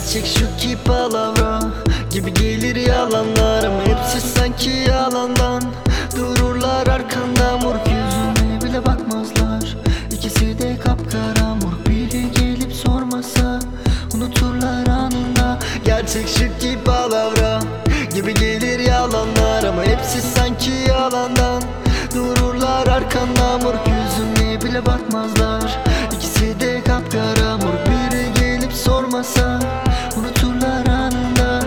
Gerçek şu ki palavra gibi gelir yalanlar, ama hepsi sanki yalandan. Dururlar arkanda, moruk yüzüne bile bakmazlar. İkisi de kapkara, moruk biri gelip sormasa unuturlar anında. Gerçek şu ki palavra gibi gelir yalanlar, ama hepsi sanki yalandan. Dururlar arkanda, moruk yüzüne bile bakmazlar. İkisi de kapkara, moruk biri gelip sormasa unuturlar anında.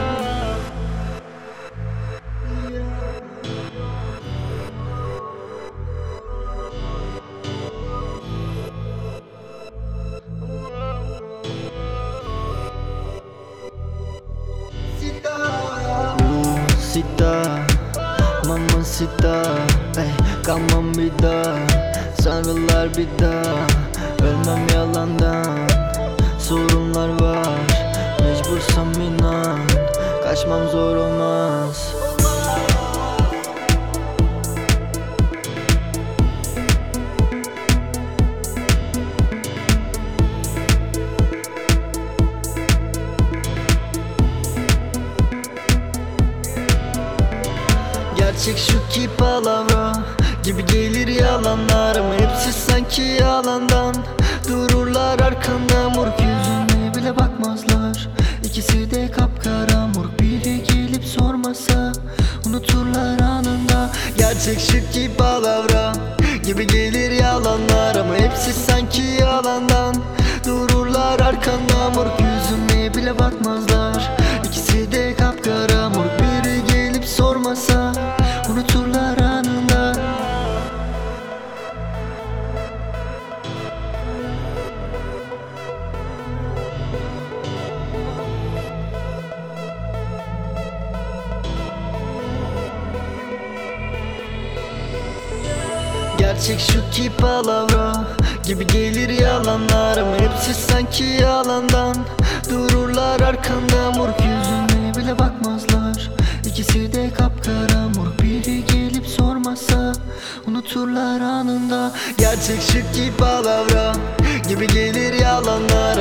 Sita, mamacita, ey, kalmam bir daha. Sarılar bir daha, ölmem yalandan. Sorunlar var, mecbursam inan. Kaçmam zor olmaz. Gerçek şu ki palavra gibi gelir yalanlar, ama hepsi sanki yalandan. Dururlar arkanda, moruk yüzüne bile bakmazlar. İkisi de kapkara, moruk biri gelip sormasa unuturlar anında. Gerçek şu ki palavra gibi gelir yalanlar, ama hepsi sanki yalandan. Dururlar arkanda, moruk yüzüne bile bakmazlar. İkisi de kapkara, moruk biri gelip sormasa unuturlar anında. Gerçek şu ki palavra gibi gelir yalanlar, ama hepsi sanki yalandan. Dururlar arkanda, moruk yüzüne bile bakmazlar. İkisi de kapkara, moruk biri gelip sormasa unuturlar anında. Gerçek şu ki palavra gibi gelir yalanlar,